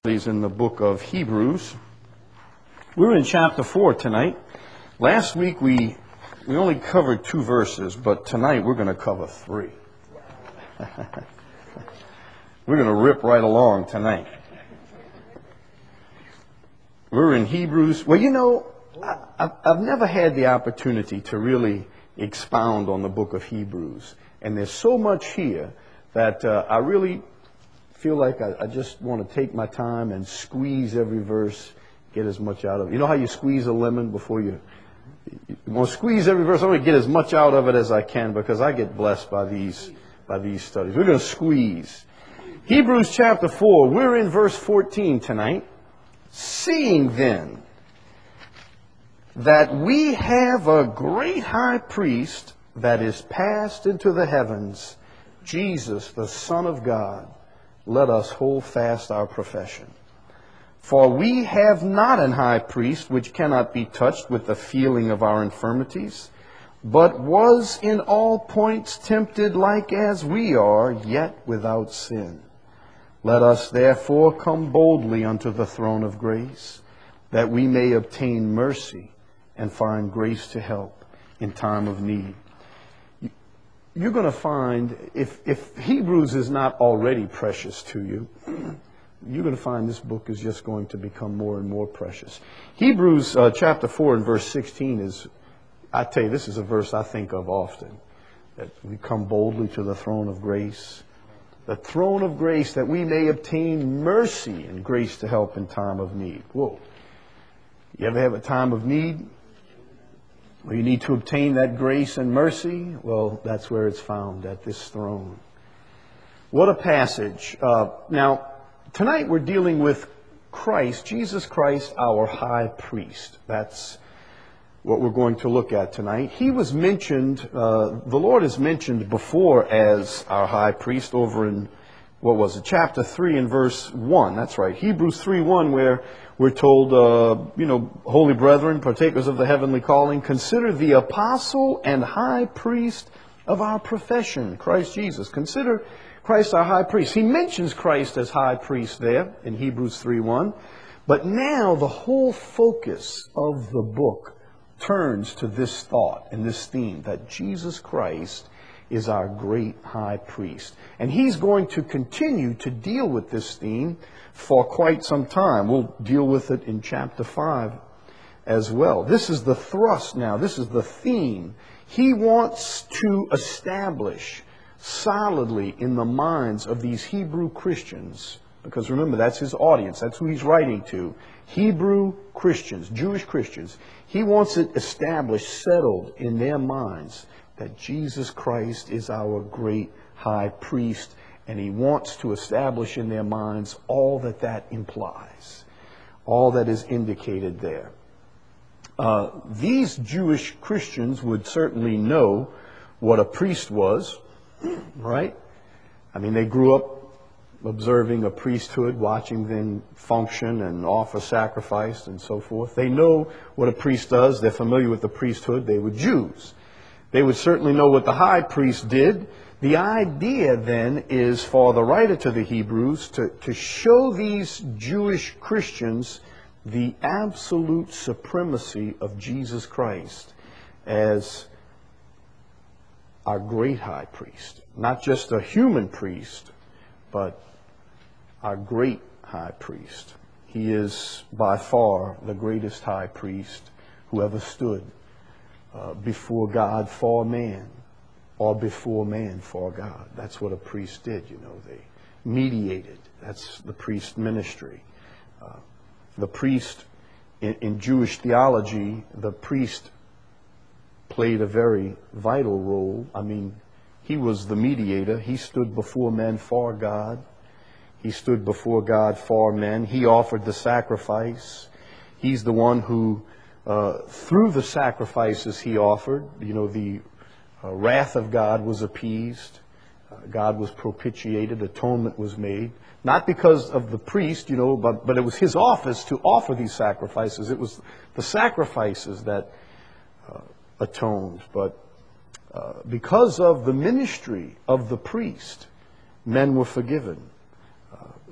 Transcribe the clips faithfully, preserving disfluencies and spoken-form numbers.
In the book of Hebrews. We're in chapter four tonight. Last week we we only covered two verses, but tonight we're going to cover three. We're going to rip right along tonight. We're in Hebrews. Well, you know, I, I've never had the opportunity to really expound on the book of Hebrews. And there's so much here that uh, I really feel like I, I just want to take my time and squeeze every verse, get as much out of it. You know how you squeeze a lemon before you, you want to squeeze every verse? I want to get as much out of it as I can because I get blessed by these by these studies. We're going to squeeze. Hebrews chapter four, we're in verse fourteen tonight. Seeing then that we have a great high priest that is passed into the heavens, Jesus, the Son of God, let us hold fast our profession. For we have not an high priest which cannot be touched with the feeling of our infirmities, but was in all points tempted like as we are, yet without sin. Let us therefore come boldly unto the throne of grace, that we may obtain mercy and find grace to help in time of need. You're going to find, if, if Hebrews is not already precious to you, you're going to find this book is just going to become more and more precious. Hebrews uh, chapter four and verse sixteen is, I tell you, this is a verse I think of often. That we come boldly to the throne of grace. The throne of grace that we may obtain mercy and grace to help in time of need. Whoa. You ever have a time of need where you need to obtain that grace and mercy? Well, that's where it's found, at this throne. What a passage. Uh, now, tonight we're dealing with Christ, Jesus Christ, our high priest. That's what we're going to look at tonight. He was mentioned, uh, the Lord is mentioned before as our high priest over in, what was it, chapter three and verse one. That's right, Hebrews three one, where we're told, uh, you know, holy brethren, partakers of the heavenly calling, consider the apostle and high priest of our profession, Christ Jesus. Consider Christ our high priest. He mentions Christ as high priest there in Hebrews three one. But now the whole focus of the book turns to this thought and this theme, that Jesus Christ is our great high priest. And he's going to continue to deal with this theme for quite some time. We'll deal with it in chapter five as well. This is the thrust now. This is the theme. He wants to establish solidly in the minds of these Hebrew Christians, because remember, that's his audience. That's who he's writing to. Hebrew Christians, Jewish Christians. He wants it established, settled in their minds that Jesus Christ is our great high priest. And he wants to establish in their minds all that that implies, all that is indicated there. Uh, these Jewish Christians would certainly know what a priest was, right? I mean, they grew up observing a priesthood, watching them function and offer sacrifice and so forth. They know what a priest does. They're familiar with the priesthood. They were Jews. They would certainly know what the high priest did. The idea then is for the writer to the Hebrews to, to show these Jewish Christians the absolute supremacy of Jesus Christ as our great high priest. Not just a human priest, but our great high priest. He is by far the greatest high priest who ever stood uh, before God for man, or before man for God. That's what a priest did, you know. They mediated. That's the priest ministry. Uh, the priest, in, in Jewish theology, the priest played a very vital role. I mean, he was the mediator. He stood before men for God. He stood before God for men. He offered the sacrifice. He's the one who, uh, through the sacrifices he offered, you know, the uh, wrath of God was appeased. Uh, God was propitiated. Atonement was made. Not because of the priest, you know, but, but it was his office to offer these sacrifices. It was the sacrifices that uh, atoned. But uh, because of the ministry of the priest, men were forgiven.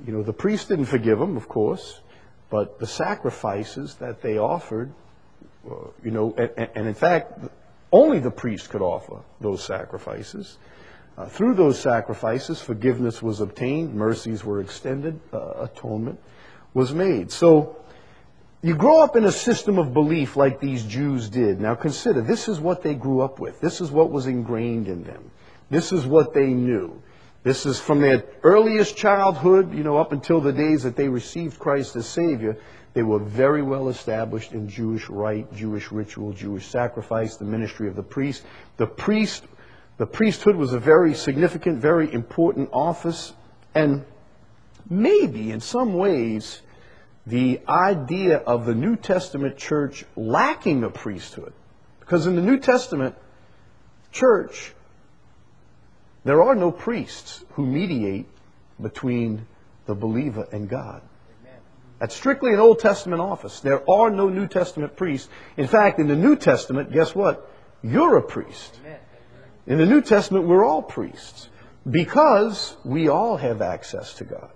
you know, the priest didn't forgive them, of course, but the sacrifices that they offered, uh, you know, and, and in fact, only the priest could offer those sacrifices. Uh, through those sacrifices, forgiveness was obtained, mercies were extended, uh, atonement was made. So you grow up in a system of belief like these Jews did. Now consider, this is what they grew up with. This is what was ingrained in them. This is what they knew. This is from their earliest childhood, you know, up until the days that they received Christ as Savior. They were very well established in Jewish rite, Jewish ritual, Jewish sacrifice, the ministry of the priest. The priest, the priesthood was a very significant, very important office. And maybe in some ways, the idea of the New Testament church lacking a priesthood. Because in the New Testament church, there are no priests who mediate between the believer and God. Amen. That's strictly an Old Testament office. There are no New Testament priests. In fact, in the New Testament, guess what? You're a priest. Amen. In the New Testament, we're all priests because we all have access to God.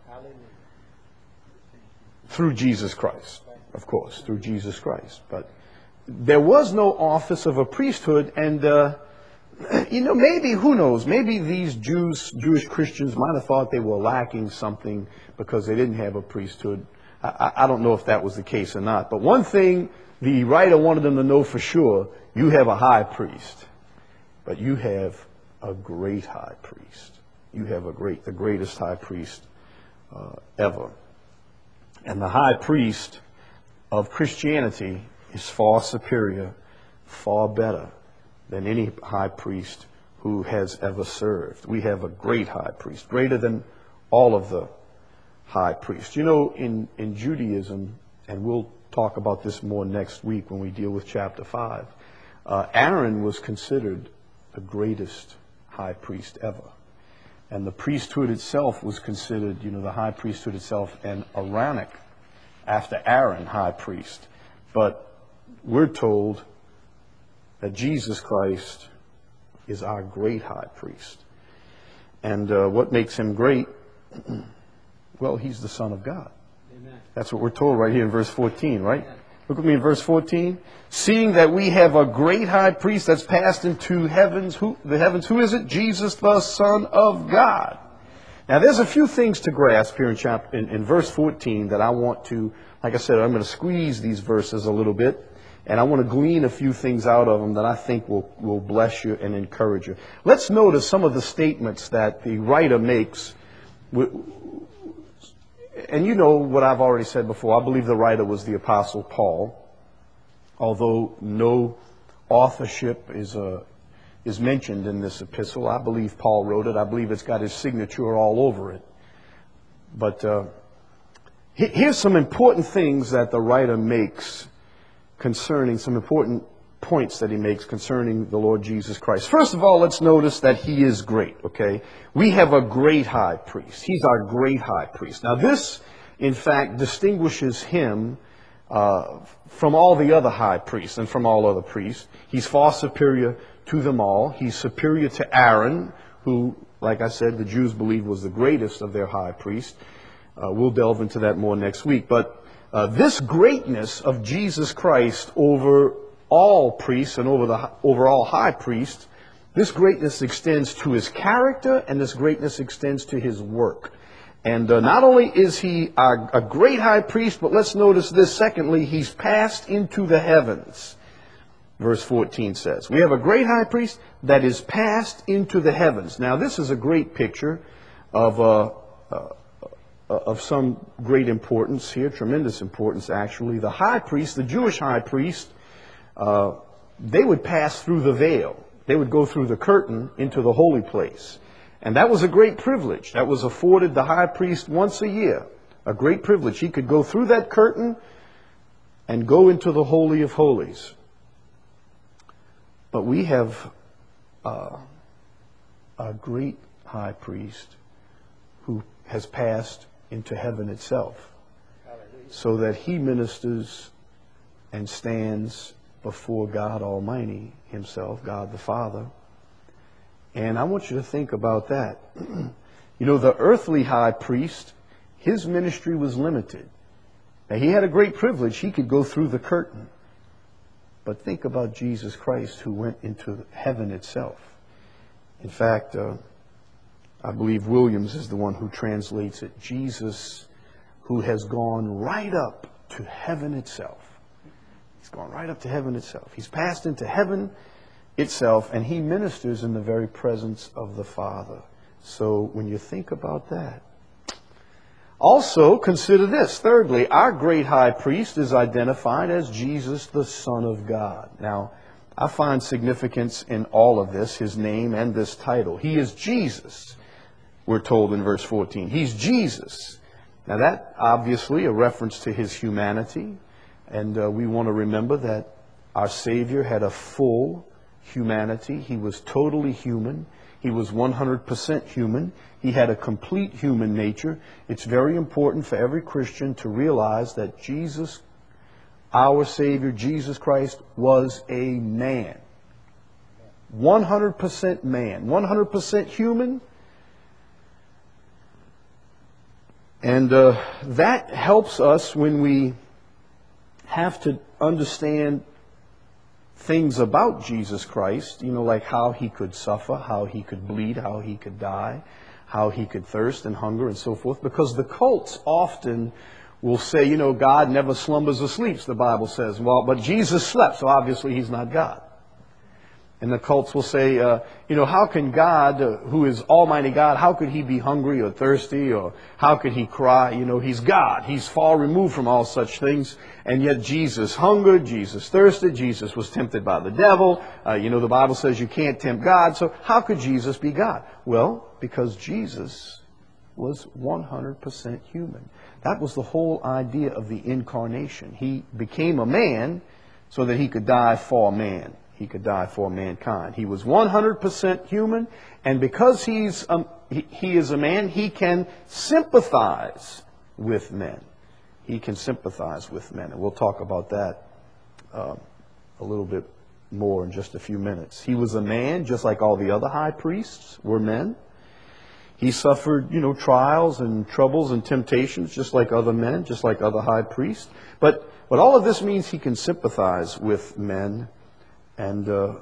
Through Jesus Christ, of course, through Jesus Christ. But there was no office of a priesthood, and uh, you know, maybe, who knows, maybe these Jews, Jewish Christians might have thought they were lacking something because they didn't have a priesthood. I, I don't know if that was the case or not. But one thing the writer wanted them to know for sure, you have a high priest, but you have a great high priest. You have a great, the greatest high priest uh, ever. And the high priest of Christianity is far superior, far better than any high priest who has ever served. We have a great high priest, greater than all of the high priests. You know, in, in Judaism, and we'll talk about this more next week when we deal with chapter five, uh, Aaron was considered the greatest high priest ever. And the priesthood itself was considered, you know, the high priesthood itself, an Aaronic, after Aaron, high priest. But we're told that Jesus Christ is our great high priest. And uh, what makes him great? Well, he's the Son of God. Amen. That's what we're told right here in verse fourteen, right? Amen. Look with me in verse fourteen. Seeing that we have a great high priest that's passed into heavens, who, the heavens, who is it? Jesus, the Son of God. Now, there's a few things to grasp here in, chapter, in, in verse fourteen that I want to, like I said, I'm going to squeeze these verses a little bit, and I want to glean a few things out of them that I think will, will bless you and encourage you. Let's notice some of the statements that the writer makes. And you know what I've already said before. I believe the writer was the Apostle Paul, although no authorship is a is mentioned in this epistle. I believe Paul wrote it. I believe it's got his signature all over it. But uh, here's some important things that the writer makes concerning, some important points that he makes concerning the Lord Jesus Christ. First of all, let's notice that he is great, okay? We have a great high priest. He's our great high priest. Now this, in fact, distinguishes him uh, from all the other high priests and from all other priests. He's far superior to them all. He's superior to Aaron, who, like I said, the Jews believe was the greatest of their high priests. Uh, we'll delve into that more next week. But uh, this greatness of Jesus Christ over all priests and over the over all high priests, this greatness extends to his character, and this greatness extends to his work. And uh, not only is he a, a great high priest, but let's notice this. Secondly, he's passed into the heavens. Verse fourteen says, we have a great high priest that is passed into the heavens. Now, this is a great picture of uh, uh, of some great importance here, tremendous importance actually. The high priest, the Jewish high priest, uh, they would pass through the veil. They would go through the curtain into the holy place. And that was a great privilege. That was afforded the high priest once a year. A great privilege. He could go through that curtain and go into the Holy of Holies. But we have uh, a great high priest who has passed into heaven itself, so that he ministers and stands before God Almighty himself, God the Father. And I want you to think about that. You know, the earthly high priest, His ministry was limited. Now, he had a great privilege. He could go through the curtain. But think about Jesus Christ, who went into heaven itself. In fact, uh, I believe Williams is the one who translates it. Jesus, who has gone right up to heaven itself. He's gone right up to heaven itself. He's passed into heaven itself, and he ministers in the very presence of the Father. So when you think about that, also consider this. Thirdly, our great high priest is identified as Jesus, the Son of God. Now, I find significance in all of this, his name and this title. He is Jesus, we're told in verse fourteen. He's Jesus. Now that, obviously, a reference to his humanity. And uh, we want to remember that our Savior had a full humanity. He was totally human. He was one hundred percent human. He had a complete human nature. It's very important for every Christian to realize that Jesus, our Savior, Jesus Christ, was a man. one hundred percent man. one hundred percent human. And uh, that helps us when we have to understand things about Jesus Christ, you know, like how he could suffer, how he could bleed, how he could die, how he could thirst and hunger and so forth. Because the cults often will say, you know, God never slumbers or sleeps, the Bible says. Well, but Jesus slept, so obviously he's not God. And the cults will say, uh, you know, how can God, uh, who is Almighty God, how could he be hungry or thirsty, or how could he cry? You know, he's God. He's far removed from all such things. And yet Jesus hungered, Jesus thirsted, Jesus was tempted by the devil. Uh, you know, the Bible says you can't tempt God. So how could Jesus be God? Well, because Jesus was one hundred percent human. That was the whole idea of the incarnation. He became a man so that he could die for man. He could die for mankind. He was one hundred percent human, and because he's um, he, he is a man, he can sympathize with men. He can sympathize with men, and we'll talk about that uh, a little bit more in just a few minutes. He was a man, just like all the other high priests were men. He suffered, you know, trials and troubles and temptations, just like other men, just like other high priests. But but all of this means he can sympathize with men. And uh,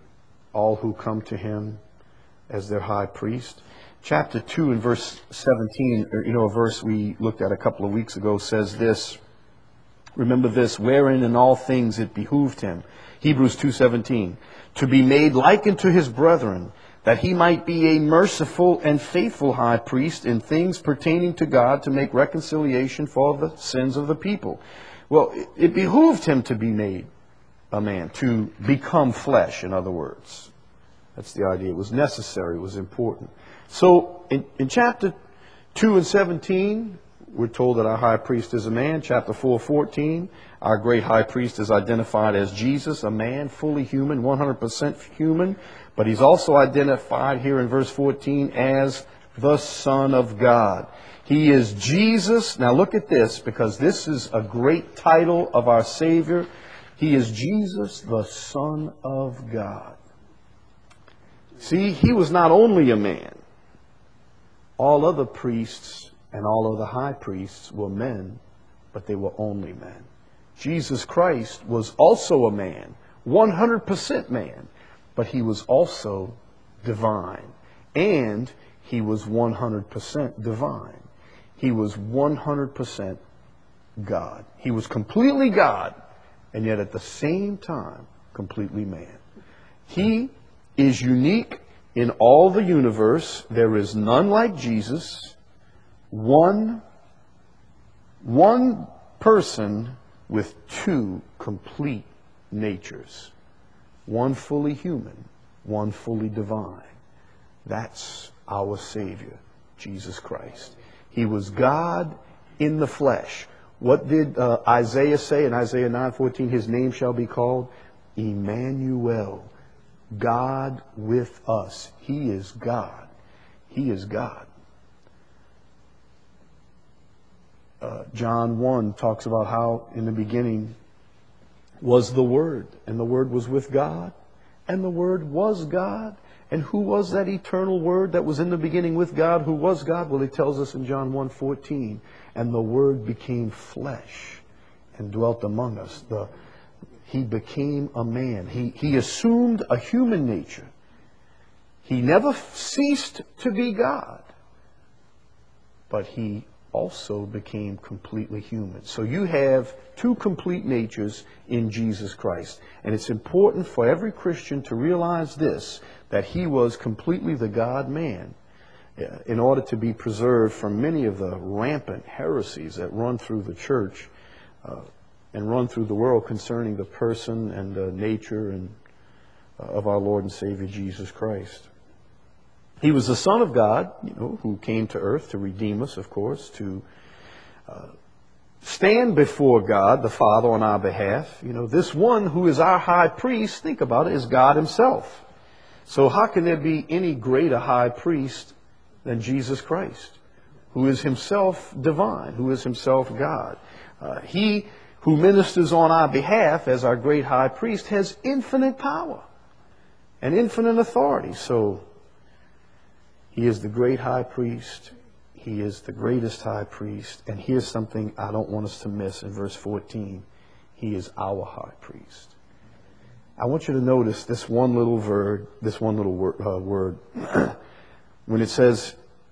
all who come to him as their high priest. Chapter two and verse seventeen, or, you know, a verse we looked at a couple of weeks ago, says this. Remember this, wherein in all things it behooved him. Hebrews two seventeen. To be made like unto his brethren, that he might be a merciful and faithful high priest in things pertaining to God, to make reconciliation for the sins of the people. Well, it, it behooved him to be made a man, to become flesh, in other words. That's the idea. It was necessary. It was important. So in, in chapter two and seventeen, we're told that our high priest is a man. Chapter four, fourteen, our great high priest is identified as Jesus, a man, fully human, one hundred percent human. But he's also identified here in verse fourteen as the Son of God. He is Jesus. Now look at this, because this is a great title of our Savior. He is Jesus, the Son of God. See, he was not only a man. All other priests and all other high priests were men, but they were only men. Jesus Christ was also a man, one hundred percent man, but he was also divine. And he was one hundred percent divine. He was one hundred percent God. He was completely God, and yet at the same time, completely man. He is unique in all the universe. There is none like Jesus. One, one person with two complete natures. One fully human, one fully divine. That's our Savior, Jesus Christ. He was God in the flesh. What did uh, Isaiah say in Isaiah nine fourteen? His name shall be called Emmanuel, God with us. He is God. He is God. Uh, John one talks about how in the beginning was the Word, and the Word was with God, and the Word was God, And who was that eternal Word that was in the beginning with God? Who was God? Well, it tells us in John one fourteen, and the Word became flesh and dwelt among us. The, he became a man. He, he assumed a human nature. He never ceased to be God, but He also became completely human. So you have two complete natures in Jesus Christ. And it's important for every Christian to realize this, that He was completely the God-man in order to be preserved from many of the rampant heresies that run through the church uh, and run through the world concerning the person and the nature and, uh, of our Lord and Savior Jesus Christ. He was the Son of God, you know, who came to earth to redeem us, of course, to uh, stand before God, the Father, on our behalf. You know, this one who is our high priest, think about it, is God Himself. So how can there be any greater high priest than Jesus Christ, who is Himself divine, who is Himself God? Uh, he who ministers on our behalf as our great high priest has infinite power and infinite authority. So He is the great high priest. He is the greatest high priest. And here's something I don't want us to miss in verse fourteen. He is our high priest. I want you to notice this one little word, this one little word, uh, word. When it says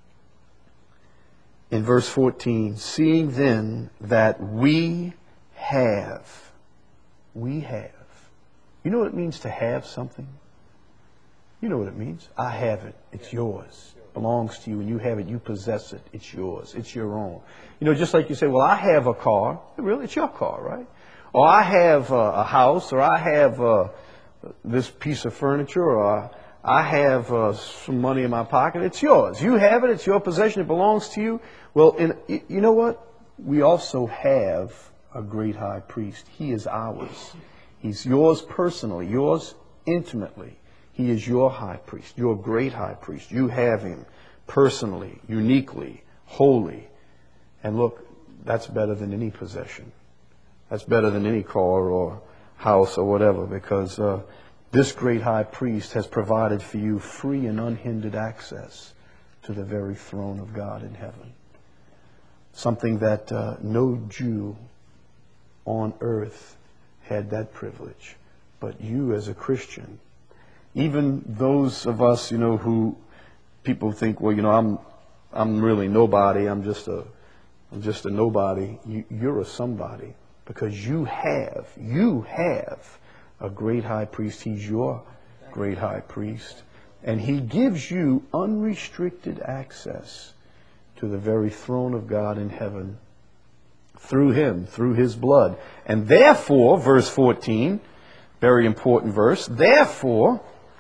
in verse fourteen, seeing then that we have, we have. You know what it means to have something? You know what it means. I have it. It's yours. It belongs to you. And you have it. You possess it. It's yours. It's your own. You know, just like you say, well, I have a car. Really, it's your car, right? Or I have a, a house, or I have uh, this piece of furniture, or I have uh, some money in my pocket. It's yours. You have it. It's your possession. It belongs to you. Well, in, you know what? We also have a great high priest. He is ours. He's yours personally, yours intimately. He is your high priest, your great high priest. You have Him personally, uniquely, holy. And look, that's better than any possession. That's better than any car or house or whatever, because uh, this great high priest has provided for you free and unhindered access to the very throne of God in heaven. Something that uh, no Jew on earth had that privilege. But you as a Christian, even those of us, you know, who people think, well, you know, I'm I'm really nobody. I'm just a I'm just a nobody. You, you're a somebody, because you have you have a great high priest. He's your great high priest, and He gives you unrestricted access to the very throne of God in heaven through Him, through His blood. And therefore, verse fourteen, very important verse, therefore,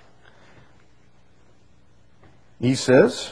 He says,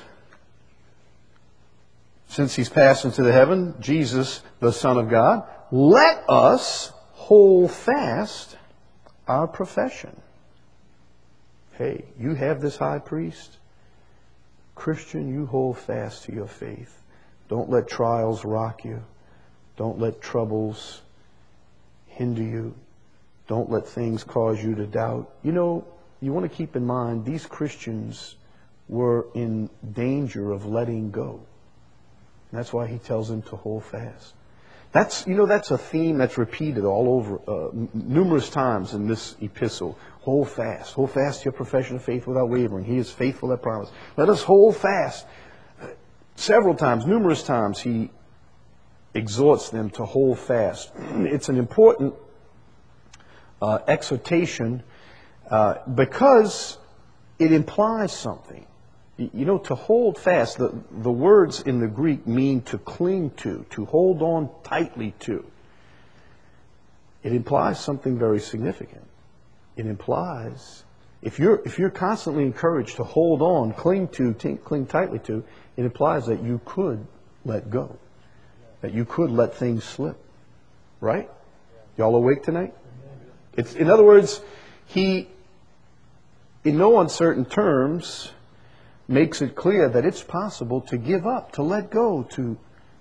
since He's passed into the heaven, Jesus, the Son of God, let us hold fast our profession. Hey, you have this high priest. Christian, you hold fast to your faith. Don't let trials rock you. Don't let troubles hinder you. Don't let things cause you to doubt. You know, you want to keep in mind, these Christians were in danger of letting go. And that's why He tells them to hold fast. That's, you know, that's a theme that's repeated all over, uh, n- numerous times in this epistle. Hold fast. Hold fast to your profession of faith without wavering. He is faithful that promise. Let us hold fast. Several times, numerous times, He exhorts them to hold fast. It's an important uh, exhortation uh, because it implies something. You know, to hold fast, the, the words in the Greek mean to cling to, to hold on tightly to. It implies something very significant. It implies, if you're, if you're constantly encouraged to hold on, cling to, t- cling tightly to, it implies that you could let go, that you could let things slip. Right? Y'all awake tonight? It's, in other words, He, in no uncertain terms, makes it clear that it's possible to give up, to let go, to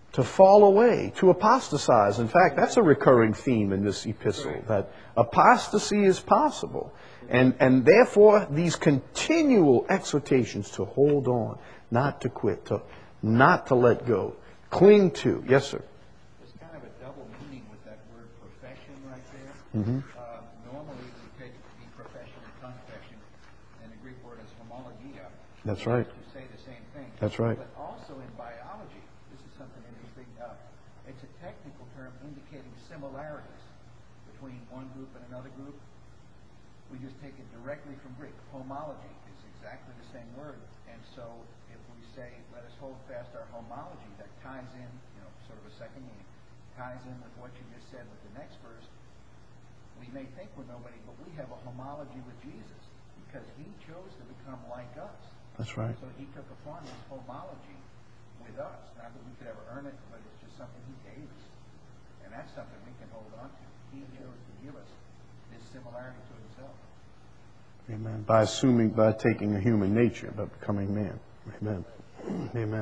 to fall away, to apostatize. In fact, that's a recurring theme in this epistle, that apostasy is possible. And, and therefore, these continual exhortations to hold on, not to quit, to not to let go, cling to. Yes, sir? There's kind of a double meaning with that word profession right there. Mm-hmm. Uh, normally we take the profession and confession, and the Greek word is homologia. That's right. To say the same thing. That's right. But also in biology, this is something interesting. Uh, it's a technical term indicating similarities between one group and another group. We just take it directly from Greek. Homology is exactly the same word. And so if we say, let us hold fast our homology, that ties in, you know, sort of a second meaning, ties in with what you just said with the next verse. We may think we're nobody, but we have a homology with Jesus because he chose to become like us. That's right. So he took upon this homology with us. Not that we could ever earn it, but it's just something he gave us. And that's something we can hold on to. He chose to give us this similarity to himself. Amen. By assuming, by taking a human nature, by becoming man. Amen. Amen.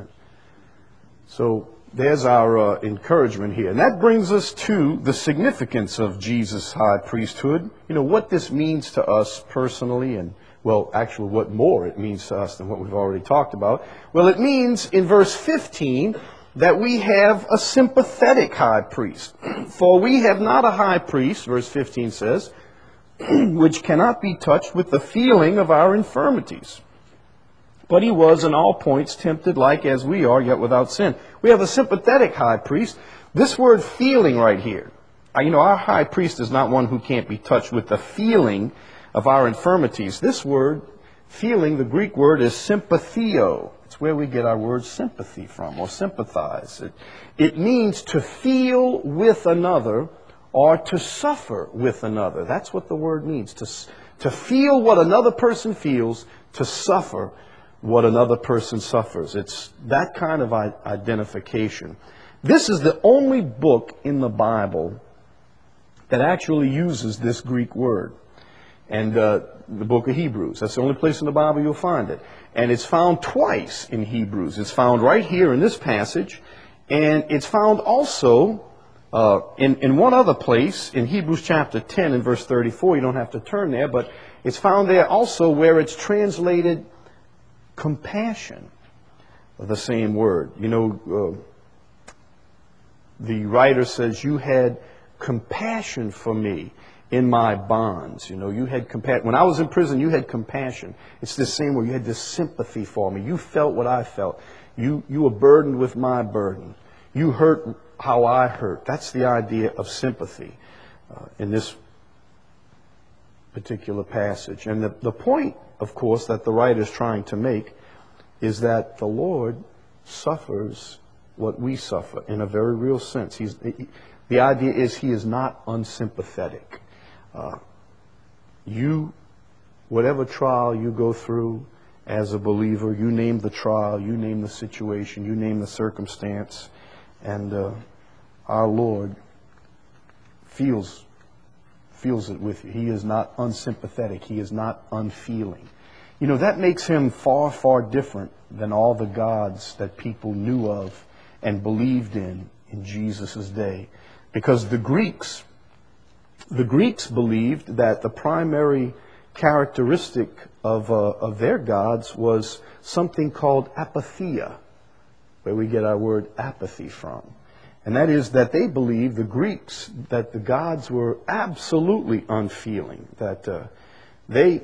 So there's our uh, encouragement here. And that brings us to the significance of Jesus' high priesthood. You know, what this means to us personally, and, well, actually what more it means to us than what we've already talked about. Well, it means in verse fifteen that we have a sympathetic high priest. For we have not a high priest, verse fifteen says, which cannot be touched with the feeling of our infirmities. But he was in all points tempted like as we are, yet without sin. We have a sympathetic high priest. This word feeling right here, you know, our high priest is not one who can't be touched with the feeling of our infirmities. This word, feeling, the Greek word is sympathio. It's where we get our word sympathy from, or sympathize. It, it means to feel with another or to suffer with another. That's what the word means, to, to feel what another person feels, to suffer what another person suffers. It's that kind of identification. This is the only book in the Bible that actually uses this Greek word. And uh, the book of Hebrews. That's the only place in the Bible you'll find it. And it's found twice in Hebrews. It's found right here in this passage. And it's found also uh, in, in one other place, in Hebrews chapter ten and verse thirty-four. You don't have to turn there, but it's found there also where it's translated compassion, the same word. You know, uh, the writer says, you had compassion for me in my bonds. You know, you had compassion. When I was in prison, you had compassion. It's the same where you had this sympathy for me. You felt what I felt. You, you were burdened with my burden. You hurt how I hurt. That's the idea of sympathy uh, in this particular passage. And the, the point, of course, that the writer is trying to make is that the Lord suffers what we suffer in a very real sense. He's, he, the idea is he is not unsympathetic. Uh, you, whatever trial you go through as a believer, you name the trial, you name the situation, you name the circumstance, and uh, our Lord feels feels it with you. He is not unsympathetic. He is not unfeeling. You know, that makes him far, far different than all the gods that people knew of and believed in in Jesus' day. Because the Greeks, the Greeks believed that the primary characteristic of, uh, of their gods was something called apatheia, where we get our word apathy from. And that is that they believed, the Greeks, that the gods were absolutely unfeeling, that uh, they,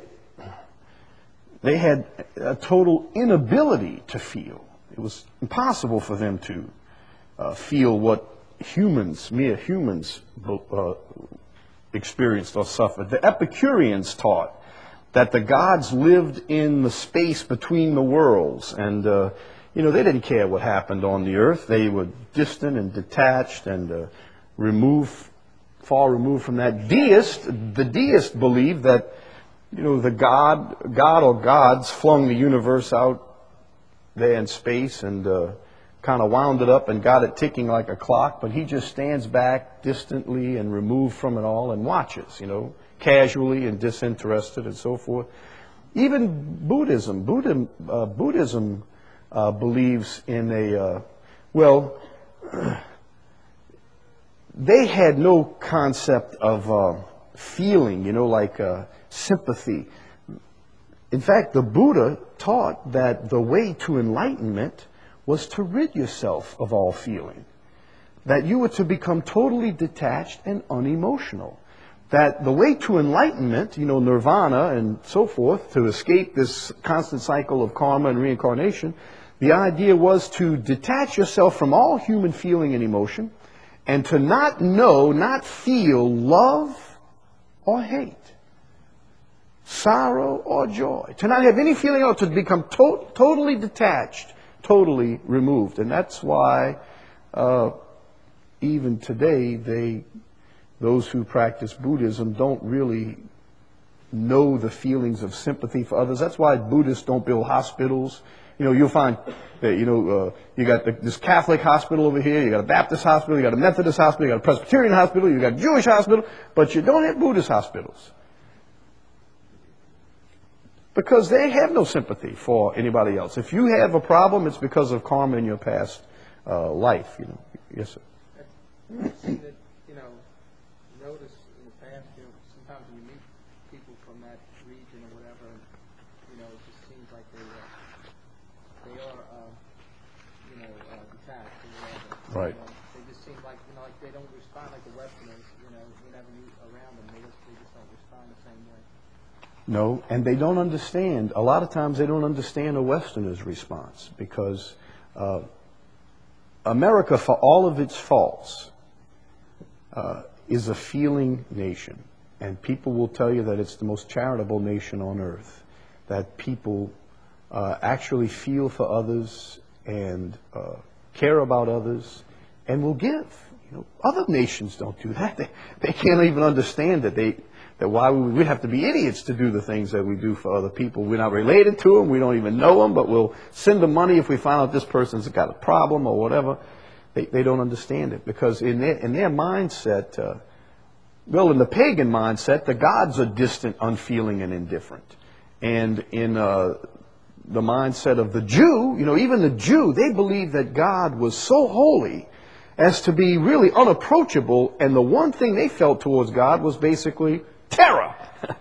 they had a total inability to feel. It was impossible for them to uh, feel what humans, mere humans, uh, experienced or suffered. The Epicureans taught that the gods lived in the space between the worlds, and uh, you know, they didn't care what happened on the earth. They were distant and detached and uh, removed, far removed from that. Deist, the deist believed that, you know, the God, God or gods flung the universe out there in space and uh, kind of wound it up and got it ticking like a clock, but he just stands back distantly and removed from it all and watches, you know, casually and disinterested and so forth. Even Buddhism, Buddhism, uh, Buddhism uh, believes in a, uh, well, they had no concept of uh, feeling, you know, like uh, sympathy. In fact, the Buddha taught that the way to enlightenment was to rid yourself of all feeling. That you were to become totally detached and unemotional. That the way to enlightenment, you know, nirvana and so forth, to escape this constant cycle of karma and reincarnation, the idea was to detach yourself from all human feeling and emotion and to not know, not feel love or hate, sorrow or joy. To not have any feeling at all, to become to- totally detached, totally removed. And that's why uh, even today, they, those who practice Buddhism don't really know the feelings of sympathy for others. That's why Buddhists don't build hospitals. You know, you'll find that, you know, uh, you got the, this Catholic hospital over here, you got a Baptist hospital, you got a Methodist hospital, you got a Presbyterian hospital, you got a Jewish hospital, but you don't have Buddhist hospitals. Because they have no sympathy for anybody else. If you have a problem, it's because of karma in your past uh, life. You know. Yes, sir. I've seen that, you know, notice in the past, you know, sometimes when you meet people from that region or whatever, you know, it just seems like they, uh, they are, uh, you know, uh, detached or whatever. Right. You know, they just seem like, you know, like they don't respond like the Westerners, you know, whenever you around them, they just, they just don't respond the same way. No, and they don't understand. A lot of times they don't understand a Westerner's response because uh, America, for all of its faults, uh, is a feeling nation. And people will tell you that it's the most charitable nation on earth, that people uh, actually feel for others and uh, care about others and will give. You know, other nations don't do that. They, they can't even understand that they... that why we would have to be idiots to do the things that we do for other people. We're not related to them. We don't even know them, but we'll send them money if we find out this person's got a problem or whatever. They, they don't understand it because in their, in their mindset, uh, well, in the pagan mindset, the gods are distant, unfeeling, and indifferent. And in uh, the mindset of the Jew, you know, even the Jew, they believed that God was so holy as to be really unapproachable, and the one thing they felt towards God was basically terror.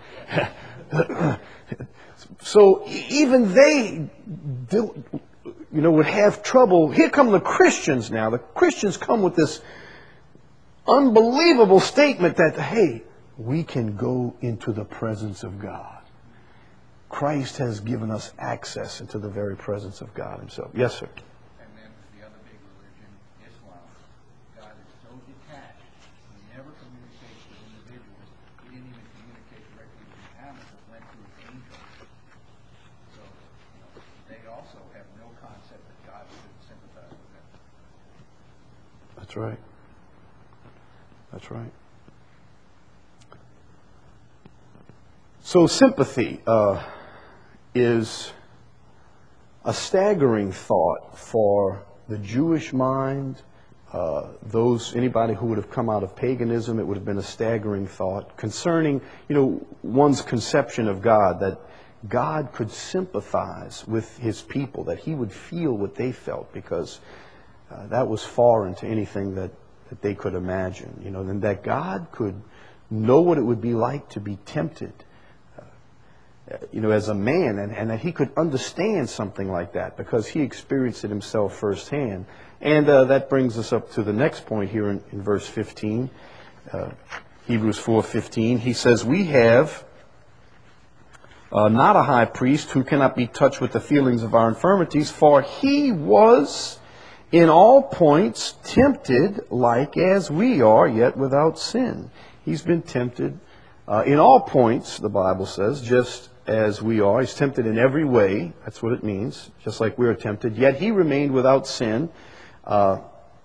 So even they, do, you know, would have trouble. Here come the Christians now. The Christians come with this unbelievable statement that, hey, we can go into the presence of God. Christ has given us access into the very presence of God himself. Yes, sir. And then the other big religion, Islam. God is so detached, he never communicates with individuals. He didn't even communicate directly with Muhammad, but went through angels. So, you know, they also have no concept that God should sympathize with them. That's right. That's right. So sympathy uh, is a staggering thought for the Jewish mind. Uh, those anybody who would have come out of paganism, it would have been a staggering thought concerning, you know, one's conception of God, that God could sympathize with his people, that he would feel what they felt, because uh, that was foreign to anything that, that they could imagine. You know, and that God could know what it would be like to be tempted, uh, you know, as a man, and, and that he could understand something like that because he experienced it himself firsthand. And uh, that brings us up to the next point here in, in verse fifteen, uh, Hebrews four fifteen. He says, we have uh, not a high priest who cannot be touched with the feelings of our infirmities, for he was in all points tempted like as we are, yet without sin. He's been tempted uh, in all points, the Bible says, just as we are. He's tempted in every way. That's what it means, just like we are tempted. Yet he remained without sin. Uh,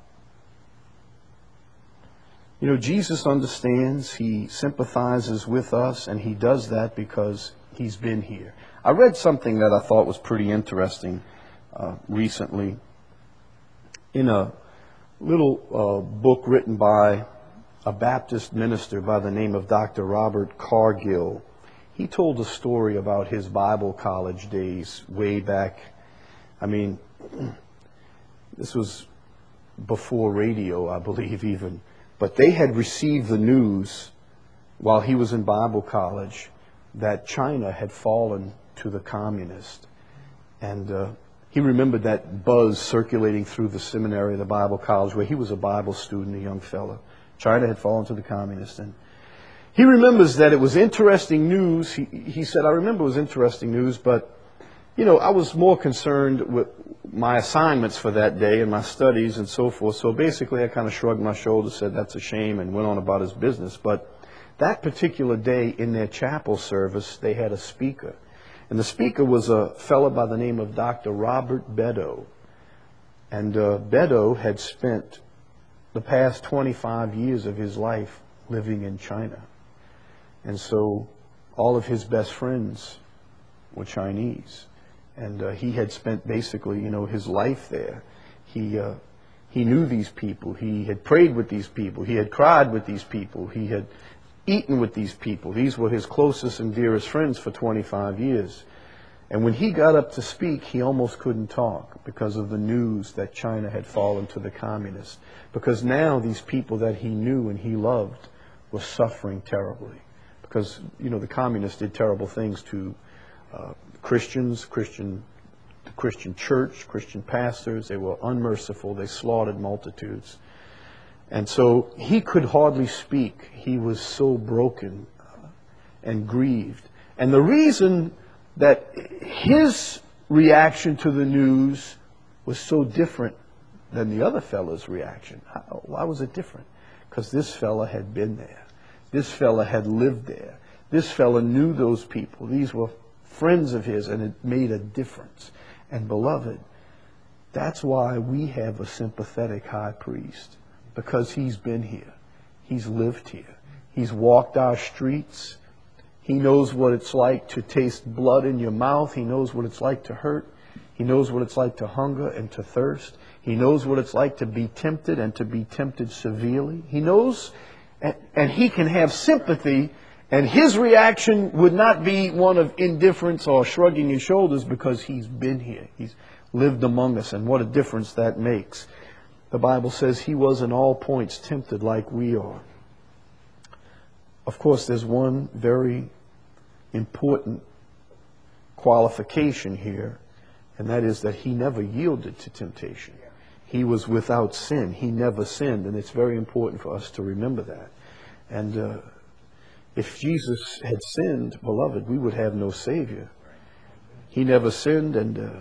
you know, Jesus understands. He sympathizes with us, and he does that because he's been here. I read something that I thought was pretty interesting uh, recently in a little uh, book written by a Baptist minister by the name of Doctor Robert Cargill. He told a story about his Bible college days way back. I mean, this was before radio, I believe even. But they had received the news while he was in Bible college that China had fallen to the communists. And uh, he remembered that buzz circulating through the seminary, the Bible college, where he was a Bible student, a young fellow. China had fallen to the communists. And he remembers that it was interesting news. He, he said, I remember it was interesting news, but, you know, I was more concerned with my assignments for that day and my studies and so forth. So basically, I kind of shrugged my shoulders, said that's a shame, and went on about his business. But that particular day in their chapel service, they had a speaker. And the speaker was a fellow by the name of Doctor Robert Beddoe. And uh, Beddoe had spent the past twenty-five years of his life living in China. And so all of his best friends were Chinese. And uh, he had spent basically, you know, his life there. He, uh, he knew these people. He had prayed with these people. He had cried with these people. He had eaten with these people. These were his closest and dearest friends for twenty-five years. And when he got up to speak, he almost couldn't talk because of the news that China had fallen to the communists. Because now these people that he knew and he loved were suffering terribly. Because, you know, the communists did terrible things to uh, Christians, Christian, the Christian church, Christian pastors. They were unmerciful. They slaughtered multitudes. And so he could hardly speak. He was so broken uh, and grieved. And the reason that his reaction to the news was so different than the other fellow's reaction. How, why was it different? Because this fellow had been there. This fellow had lived there. This fellow knew those people. These were friends of his, and it made a difference. And beloved, that's why we have a sympathetic high priest. Because he's been here. He's lived here. He's walked our streets. He knows what it's like to taste blood in your mouth. He knows what it's like to hurt. He knows what it's like to hunger and to thirst. He knows what it's like to be tempted and to be tempted severely. He knows, and, and he can have sympathy, and his reaction would not be one of indifference or shrugging his shoulders because he's been here. He's lived among us, and what a difference that makes. The Bible says he was in all points tempted like we are. Of course, there's one very important qualification here, and that is that he never yielded to temptation. He was without sin. He never sinned, and it's very important for us to remember that. And uh, if Jesus had sinned, beloved, we would have no Savior. He never sinned, and uh,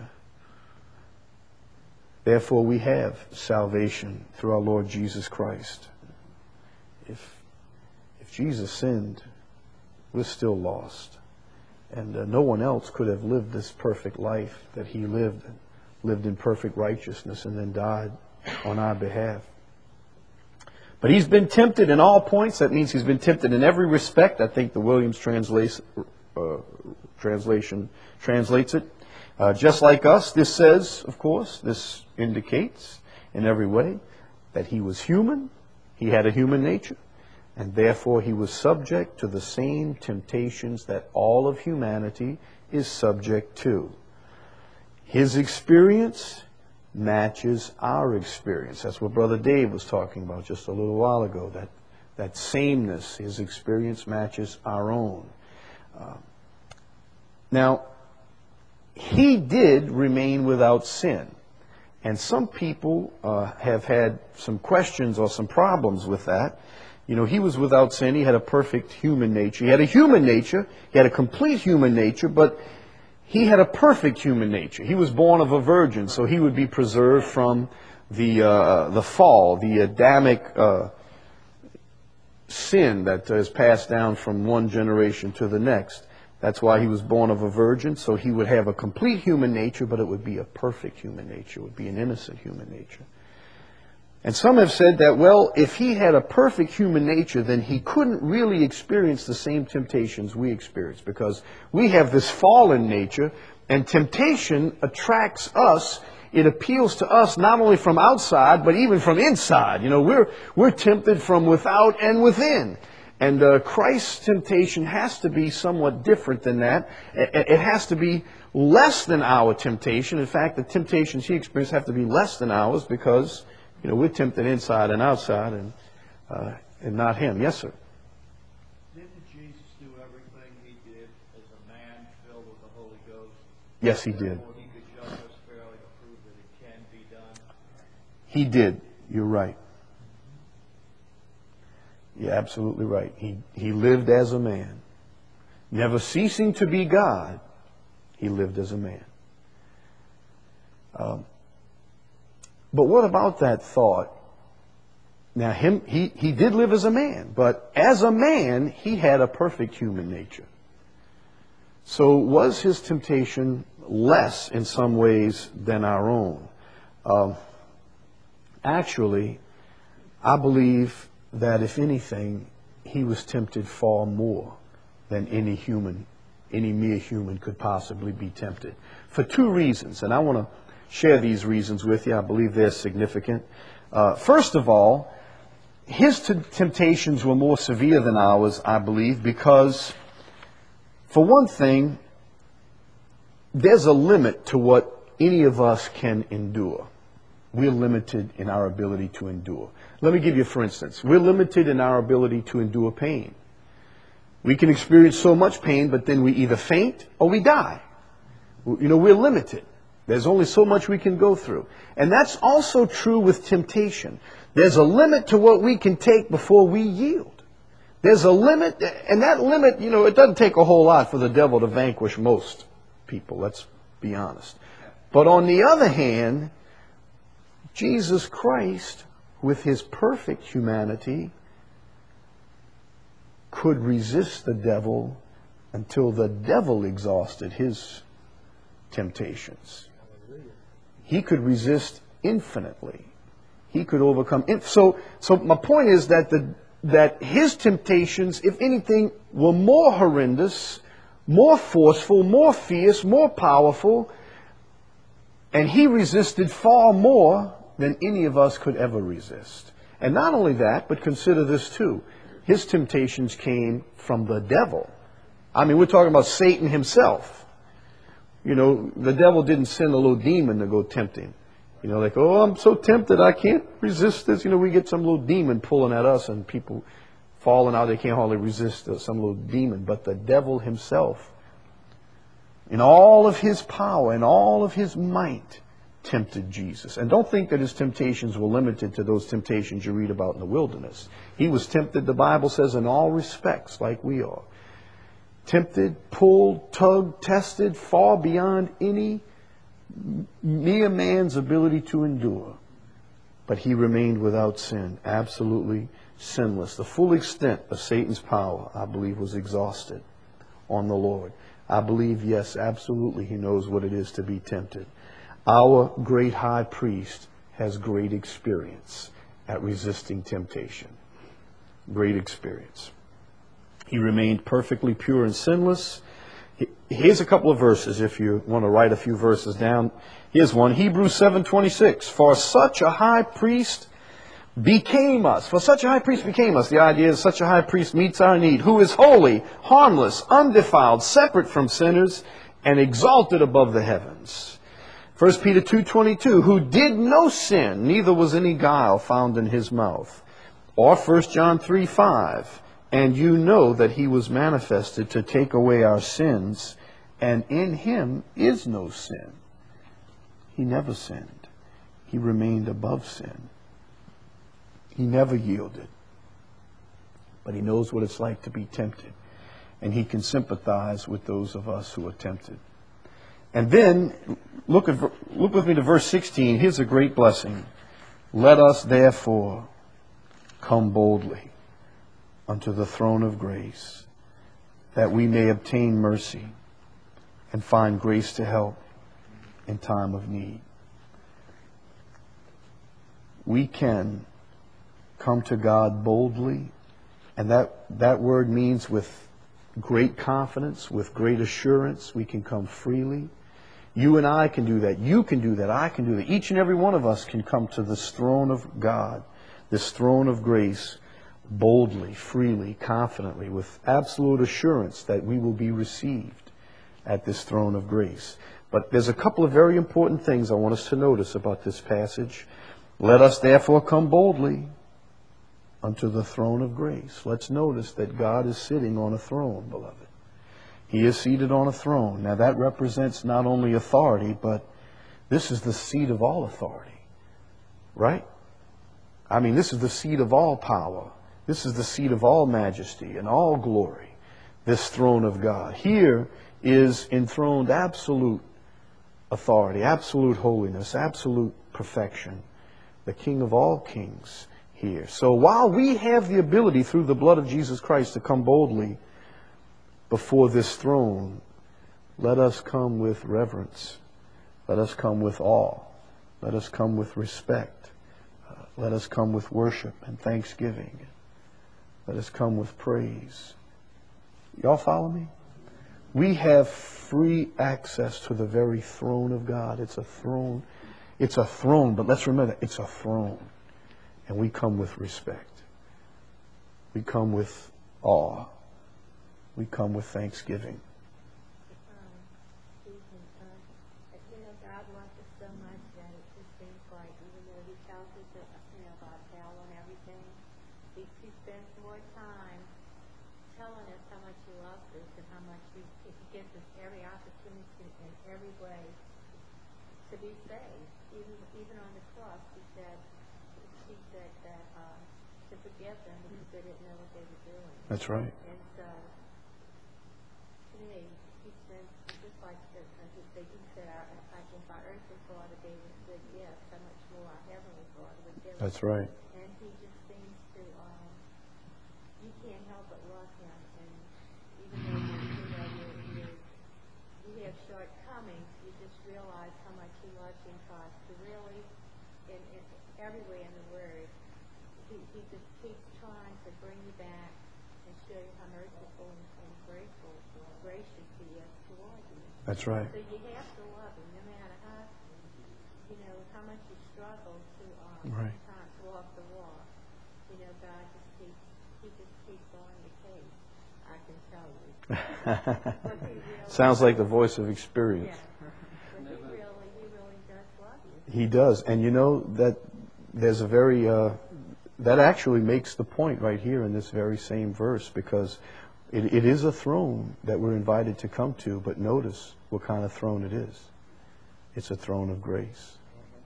therefore we have salvation through our Lord Jesus Christ. If if Jesus sinned, we're still lost. And uh, no one else could have lived this perfect life that he lived, lived in perfect righteousness and then died on our behalf. But he's been tempted in all points. That means he's been tempted in every respect. I think the Williams translation, uh, translation translates it. Uh, just like us, this says, of course, this indicates in every way that he was human. He had a human nature. And therefore he was subject to the same temptations that all of humanity is subject to. His experience matches our experience. That's what Brother Dave was talking about just a little while ago. That, that sameness, his experience matches our own. Uh, now, he did remain without sin. And some people uh, have had some questions or some problems with that. You know, he was without sin. He had a perfect human nature. He had a human nature. He had a complete human nature, but he had a perfect human nature. He was born of a virgin, so he would be preserved from the uh, the fall, the Adamic uh, sin that is passed down from one generation to the next. That's why he was born of a virgin, so he would have a complete human nature, but it would be a perfect human nature. It would be an innocent human nature. And some have said that, well, if he had a perfect human nature, then he couldn't really experience the same temptations we experience, because we have this fallen nature, and temptation attracts us. It appeals to us not only from outside, but even from inside. You know, we're, we're tempted from without and within. And uh, Christ's temptation has to be somewhat different than that. It has to be less than our temptation. In fact, the temptations he experienced have to be less than ours, because You know, we're tempted inside and outside, and uh, and not him. Yes, sir. Didn't Jesus do everything he did as a man filled with the Holy Ghost? Yes, he did. Therefore, he could judge us fairly to prove that it can be done. He did. You're right. You're absolutely right. He he lived as a man, never ceasing to be God. He lived as a man. Um, but what about that thought? Now, him he, he did live as a man, but as a man, he had a perfect human nature. So was his temptation less in some ways than our own? Um, actually, I believe that if anything, he was tempted far more than any human, any mere human could possibly be tempted. For two reasons, and I want to share these reasons with you. I believe they're significant. Uh, first of all, his t- temptations were more severe than ours, I believe, because, for one thing, there's a limit to what any of us can endure. We're limited in our ability to endure. Let me give you, for instance, we're limited in our ability to endure pain. We can experience so much pain, but then we either faint or we die. You know, we're limited. There's only so much we can go through. And that's also true with temptation. There's a limit to what we can take before we yield. There's a limit, and that limit, you know, it doesn't take a whole lot for the devil to vanquish most people, let's be honest. But on the other hand, Jesus Christ, with his perfect humanity, could resist the devil until the devil exhausted his temptations. He could resist infinitely. He could overcome. So, so my point is that the that his temptations, if anything, were more horrendous, more forceful, more fierce, more powerful, and he resisted far more than any of us could ever resist. And not only that, but consider this too. His temptations came from the devil. I mean, we're talking about Satan himself. You know, the devil didn't send a little demon to go tempt him. You know, like, oh, I'm so tempted, I can't resist this. You know, we get some little demon pulling at us and people falling out, they can't hardly resist some little demon. But the devil himself, in all of his power and all of his might, tempted Jesus. And don't think that his temptations were limited to those temptations you read about in the wilderness. He was tempted, the Bible says, in all respects, like we are. Tempted, pulled, tugged, tested, far beyond any mere man's ability to endure. But he remained without sin, absolutely sinless. The full extent of Satan's power, I believe, was exhausted on the Lord. I believe, yes, absolutely, he knows what it is to be tempted. Our great high priest has great experience at resisting temptation. Great experience. He remained perfectly pure and sinless. Here's a couple of verses if you want to write a few verses down. Here's one, Hebrews seven twenty-six. For such a high priest became us. For such a high priest became us. The idea is such a high priest meets our need. Who is holy, harmless, undefiled, separate from sinners, and exalted above the heavens. First Peter two twenty-two. Who did no sin, neither was any guile found in his mouth. Or First John three five. And you know that he was manifested to take away our sins, and in him is no sin. He never sinned. He remained above sin. He never yielded. But he knows what it's like to be tempted. And he can sympathize with those of us who are tempted. And then, look, at, look with me to verse sixteen. Here's a great blessing. Let us therefore come boldly unto the throne of grace, that we may obtain mercy and find grace to help in time of need. We can come to God boldly, and that, that word means with great confidence, with great assurance. We can come freely. You and I can do that. You can do that. I can do that. Each and every one of us can come to this throne of God, this throne of grace, boldly, freely, confidently, with absolute assurance that we will be received at this throne of grace. But there's a couple of very important things I want us to notice about this passage. Let us therefore come boldly unto the throne of grace. Let's notice that God is sitting on a throne, beloved. He is seated on a throne. Now that represents not only authority, but this is the seat of all authority. Right? I mean, this is the seat of all power. This is the seat of all majesty and all glory. This throne of God. Here is enthroned absolute authority, absolute holiness, absolute perfection. The King of all kings here. So while we have the ability through the blood of Jesus Christ to come boldly before this throne, let us come with reverence. Let us come with awe. Let us come with respect. Uh, let us come with worship and thanksgiving. Let us come with praise. Y'all follow me? We have free access to the very throne of God. It's a throne. It's a throne, but let's remember, it's a throne. And we come with respect. We come with awe. We come with thanksgiving. Um, you know, God loves us so much that it just seems like, even though He tells us that, you know, about hell and everything, He, he spends more time telling us how much He loves us and how much He, He gives us every opportunity in every way to be saved. Even even on the cross, He said, He said that uh, to forgive them because they didn't know what they were doing. That's right. And so, to me, He spends just like the, uh, he said, He said, our, like if our earthly Father gave us good gifts, how much more our heavenly Father would give us. That's right. And He just seems to, um, you can't help but love Him. And even though you, you know you you have shortcomings, you just realize how much He loves you and tries to really, in, in everywhere in the Word, He, he just keeps trying to bring you back and show you how merciful and, and grateful, gracious He is toward you. That's right. So you have to love Him, no matter how, you know, how much you struggle to um, Right. sometimes walk the walk. You know, God just keeps, He just keeps on your case. I can tell you. But He really, Sounds like the voice of experience. yeah. But He really, He really does love you. He does. And you know that there's a very, uh, that actually makes the point right here in this very same verse, because it, it is a throne that we're invited to come to, but notice what kind of throne it is. It's a throne of grace.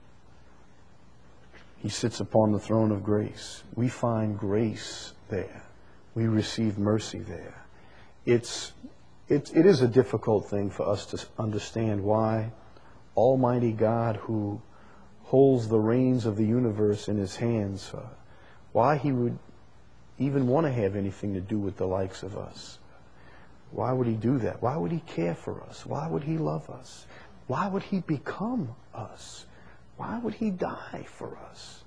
He sits upon the throne of grace. We find grace there. We receive mercy there. It's, it's, it is a difficult thing for us to understand why Almighty God, who holds the reins of the universe in His hands, uh, why He would even want to have anything to do with the likes of us. Why would He do that? Why would He care for us? Why would He love us? Why would He become us? Why would He die for us?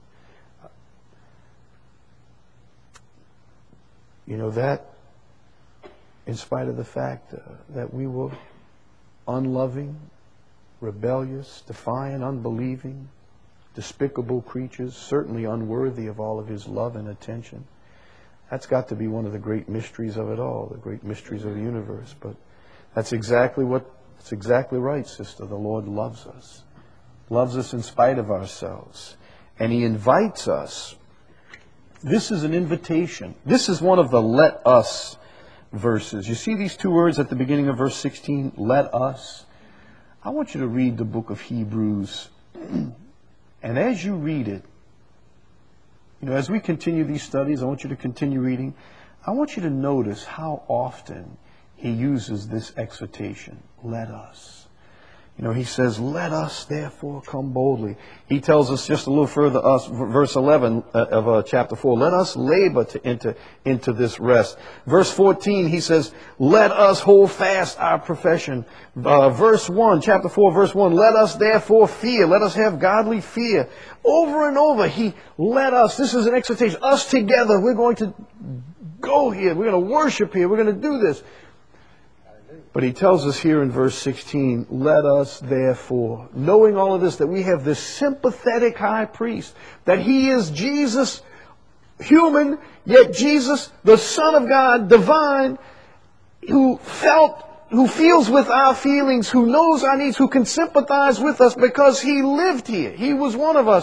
You know, that, in spite of the fact uh, that we were unloving, rebellious, defiant, unbelieving, despicable creatures, certainly unworthy of all of His love and attention. That's got to be one of the great mysteries of it all, the great mysteries of the universe. But that's exactly what, that's exactly right, sister. The Lord loves us. Loves us in spite of ourselves. And He invites us. This is an invitation. This is one of the let us verses. You see these two words at the beginning of verse sixteen, let us? I want you to read the book of Hebrews. And as you read it, you know, as we continue these studies, I want you to continue reading. I want you to notice how often he uses this exhortation, let us. You know, he says, let us therefore come boldly. He tells us just a little further, us, verse eleven of uh, chapter four, let us labor to enter into this rest. Verse fourteen, he says, let us hold fast our profession. Uh, verse one, chapter four, verse one, let us therefore fear. Let us have godly fear. Over and over, he let us. This is an exhortation. Us together, we're going to go here. We're going to worship here. We're going to do this. But he tells us here in verse sixteen, let us therefore, knowing all of this, that we have this sympathetic high priest, that He is Jesus, human, yet Jesus, the Son of God, divine, who felt, who feels with our feelings, who knows our needs, who can sympathize with us because He lived here. He was one of us. He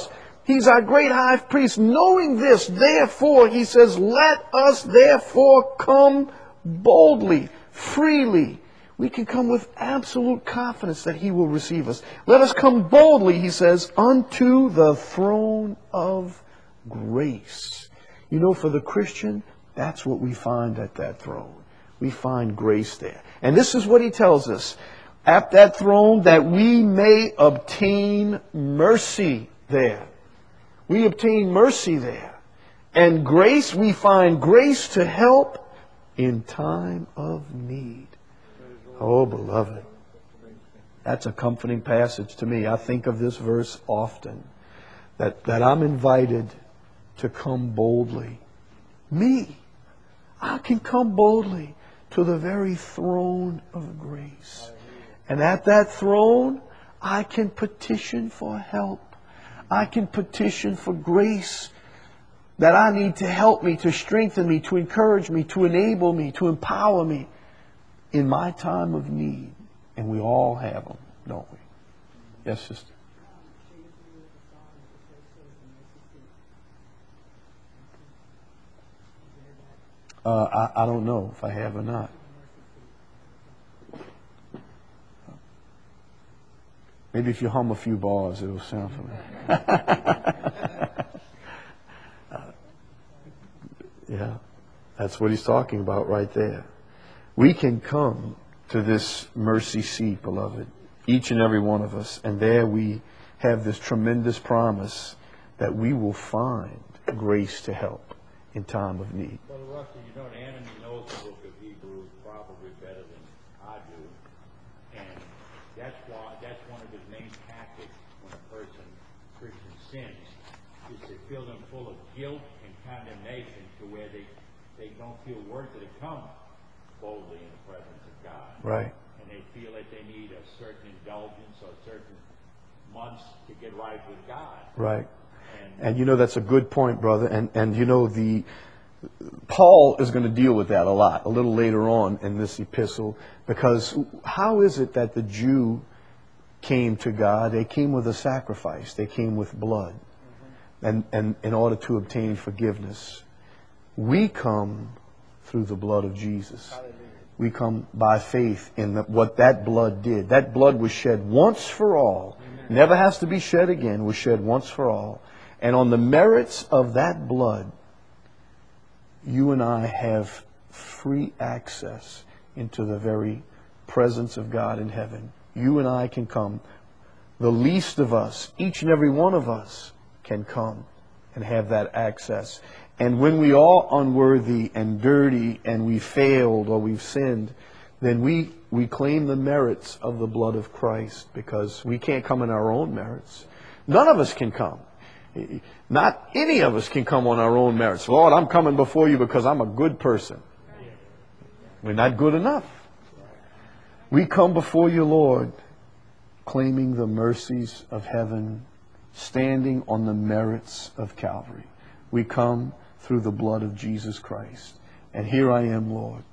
He's our great high priest. Knowing this, therefore, he says, let us therefore come boldly, freely. We can come with absolute confidence that he will receive us. Let us come boldly, he says, unto the throne of grace. You know, for the Christian, that's what we find at that throne. We find grace there. And this is what he tells us. At that throne, that we may obtain mercy there. We obtain mercy there. And grace, we find grace to help in time of need. Oh, beloved, that's a comforting passage to me. I think of this verse often, that, that I'm invited to come boldly. Me, I can come boldly to the very throne of grace. And at that throne, I can petition for help. I can petition for grace that I need to help me, to strengthen me, to encourage me, to enable me, to empower me in my time of need. And we all have them, don't we? Yes, sister. Uh, I, I don't know if I have or not. Maybe if you hum a few bars, it'll sound familiar. uh, yeah, that's what he's talking about right there. We can come to this mercy seat, beloved, each and every one of us, and there we have this tremendous promise that we will find grace to help in time of need. Brother Rusty, you know, the enemy knows the book of Hebrews probably better than I do. And that's why, that's one of his main tactics when a person, Christian, sins, is to fill them full of guilt and condemnation to where they, they don't feel worthy to come boldly in the presence of God. Right. And they feel that they need a certain indulgence or certain months to get right with God. Right. And, and you know, that's a good point, brother. And, and you know, the Paul is going to deal with that a lot, a little later on in this epistle, because how is it that the Jew came to God? They came with a sacrifice. They came with blood. Mm-hmm. And, and in order to obtain forgiveness. We come through the blood of Jesus. Hallelujah. We come by faith in the, what that blood did. That blood was shed once for all. Amen. Never has to be shed again. Was shed once for all. And on the merits of that blood, you and I have free access into the very presence of God in heaven. You and I can come. The least of us, each and every one of us, can come and have that access. And when we are unworthy and dirty and we failed or we've sinned, then we, we claim the merits of the blood of Christ, because we can't come in our own merits. None of us can come. Not any of us can come on our own merits. Lord, I'm coming before you because I'm a good person. We're not good enough. We come before you, Lord, claiming the mercies of heaven, standing on the merits of Calvary. We come through the blood of Jesus Christ. And here I am, Lord.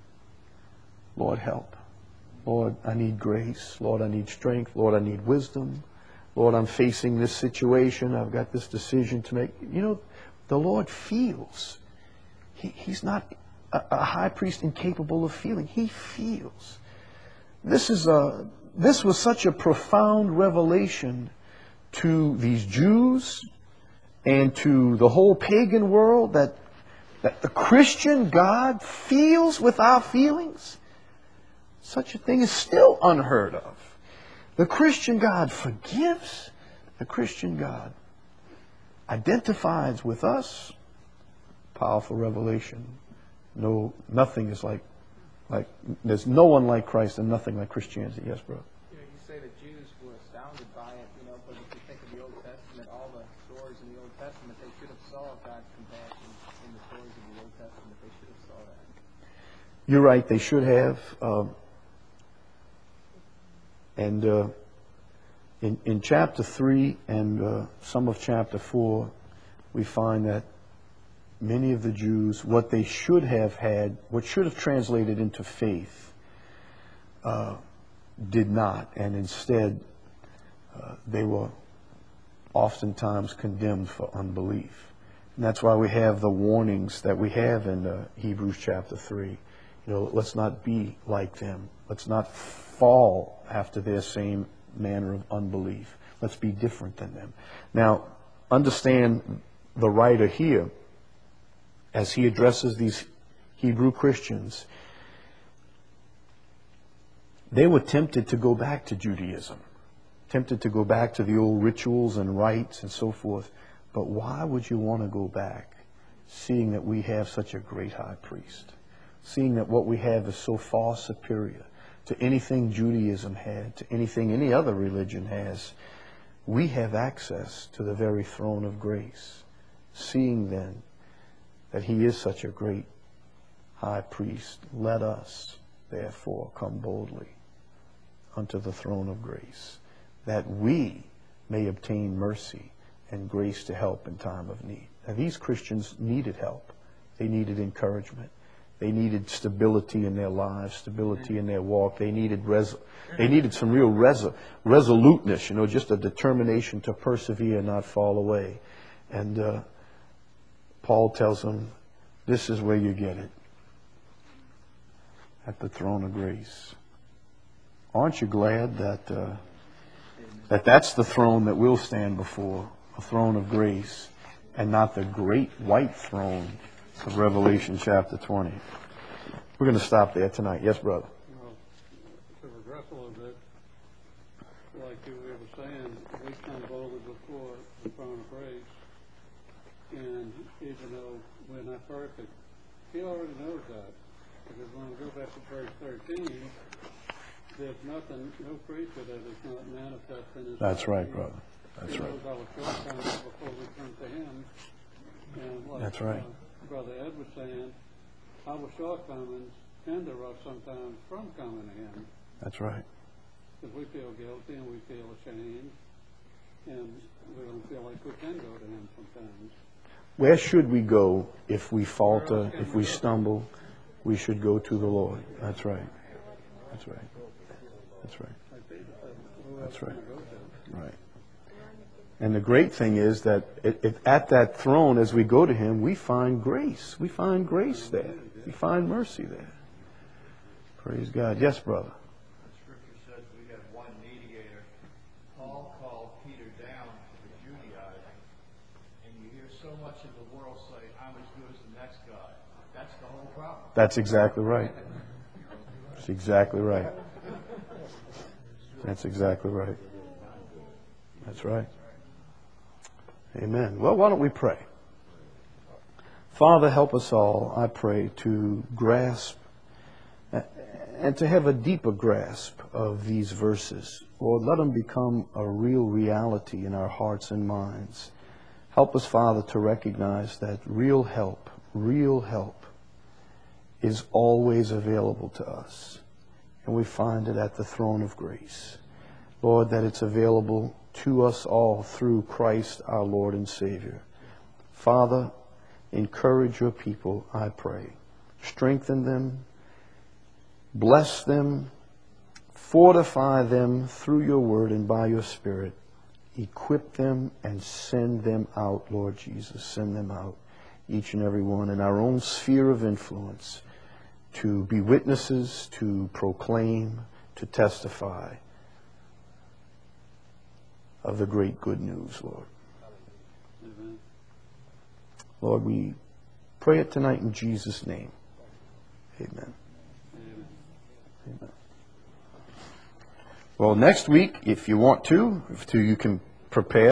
Lord, help. Lord, I need grace. Lord, I need strength. Lord, I need wisdom. Lord, I'm facing this situation. I've got this decision to make. You know, the Lord feels. He, he's not a, a high priest incapable of feeling. He feels. This is a, this was such a profound revelation to these Jews and to the whole pagan world, that, that the Christian God feels with our feelings. Such a thing is still unheard of. The Christian God forgives. The Christian God identifies with us. Powerful revelation. No, nothing is like, like there's no one like Christ and nothing like Christianity. Yes, bro. You know, you say the Jews were astounded by it, you know, but if you think of the Old Testament, all the stories in the Old Testament, they should have saw God's compassion in the stories of the Old Testament. They should have saw that. You're right. They should have. Um, And uh, in, in chapter three and uh, some of chapter four, we find that many of the Jews, what they should have had, what should have translated into faith, uh, did not. And instead, uh, they were oftentimes condemned for unbelief. And that's why we have the warnings that we have in uh, Hebrews chapter three. You know, let's not be like them. Let's not fall after their same manner of unbelief. Let's be different than them. Now, understand the writer here, as he addresses these Hebrew Christians, they were tempted to go back to Judaism, tempted to go back to the old rituals and rites and so forth. But why would you want to go back, seeing that we have such a great high priest, seeing that what we have is so far superior to anything Judaism had, to anything any other religion has? We have access to the very throne of grace. Seeing then that he is such a great high priest, let us therefore come boldly unto the throne of grace, that we may obtain mercy and grace to help in time of need. Now, these Christians needed help. They needed encouragement. They needed stability in their lives, stability in their walk. They needed res- they needed some real res- resoluteness, you know, just a determination to persevere and not fall away. And uh, Paul tells them, this is where you get it, at the throne of grace. Aren't you glad that uh, that that's the throne that we'll stand before, a throne of grace, and not the great white throne of Revelation chapter twenty. We're going to stop there tonight. Yes, brother? Well, to regress a little bit, like you were saying, we come boldly before the throne of grace, and even though we're not perfect, he already knows that. Because when we go back to verse thirteen, there's nothing, no creature that is not manifest in his That's right, he, brother. That's he right. knows our shortcomings before we come to him. And like, That's right. Uh, Brother Ed was saying, our shortcomings hinder us sometimes from coming to him. That's right. Because we feel guilty and we feel ashamed, and we don't feel like we can go to him sometimes. Where should we go if we falter, if we stumble? We should go to the Lord. That's right. That's right. That's right. That's right. Right. And the great thing is that it, it, at that throne, as we go to him, we find grace. We find grace there. We find mercy there. Praise God. Yes, brother. The scripture says we have one mediator. Paul called Peter down to Judaizing, and you hear so much of the world say, I'm as good as the next guy. That's the whole problem. That's exactly right. That's exactly right. That's exactly right. That's right. Amen. Well, why don't we pray? Father, help us all, I pray, to grasp and to have a deeper grasp of these verses. Lord, let them become a real reality in our hearts and minds. Help us, Father, to recognize that real help, real help is always available to us. And we find it at the throne of grace. Lord, that it's available to us all through Christ our Lord and Savior. Father, encourage your people, I pray. Strengthen them, bless them, fortify them through your word and by your Spirit. Equip them and send them out, Lord Jesus. Send them out, each and every one, in our own sphere of influence, to be witnesses, to proclaim, to testify of the great good news, Lord. Amen. Lord, we pray it tonight in Jesus' name. Amen. Amen. Amen. Well, next week, if you want to, if to, you can prepare.